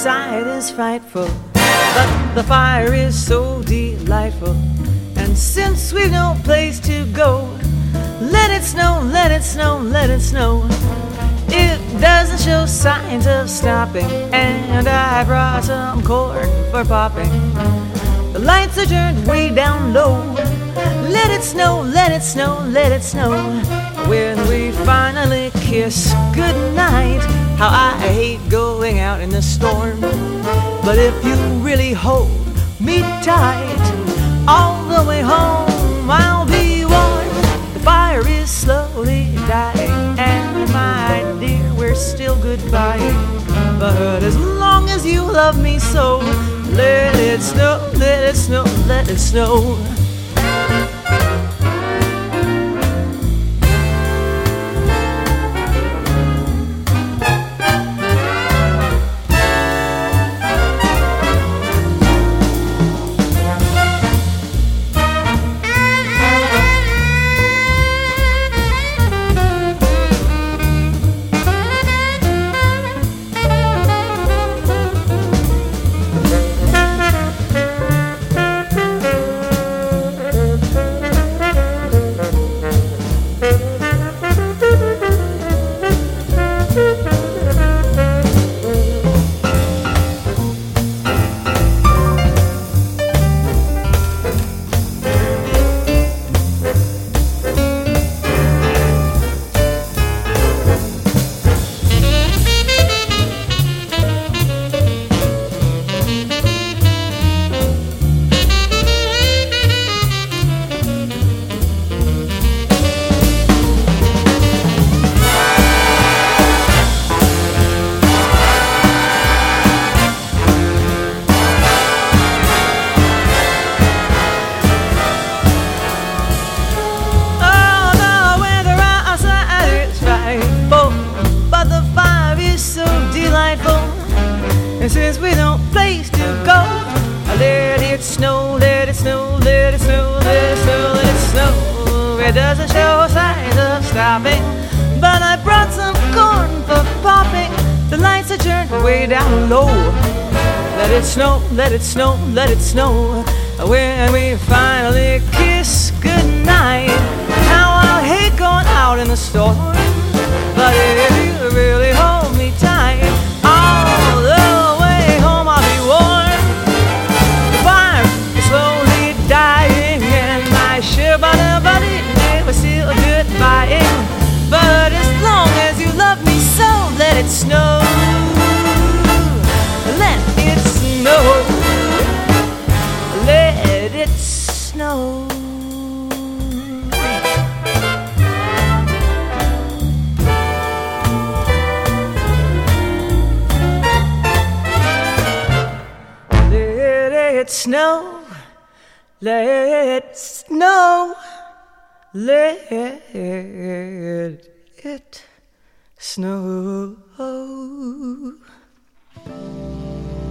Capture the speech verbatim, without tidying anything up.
sight is frightful, but the fire is so delightful. And since we've no place to go, let it snow, let it snow, let it snow. It doesn't show signs of stopping, and I brought some corn for popping. The lights are turned way down low. Let it snow, let it snow, let it snow. When we finally kiss goodnight, how I hate going out in the storm. But if you really hold me tight, all the way home I'll be warm. The fire is slowly dying, and my dear, we're still goodbye. But as long as you love me so, let it snow, let it snow, let it snow. And since we don't place to go, let it snow, let it snow, let it snow, let it snow, let it snow. It doesn't show signs of stopping, but I brought some corn for popping. The lights are turned way down low. Let it snow, let it snow, let it snow. When we finally kiss goodnight, now I'll hate going out in the storm. But if you really hold me tight, all the way home I'll be warm. The fire is slowly dying, and my shiver buddy was still goodbying. But as long as you love me so, let it snow, let it snow, let it snow. Let it snow, let it snow, let it snow.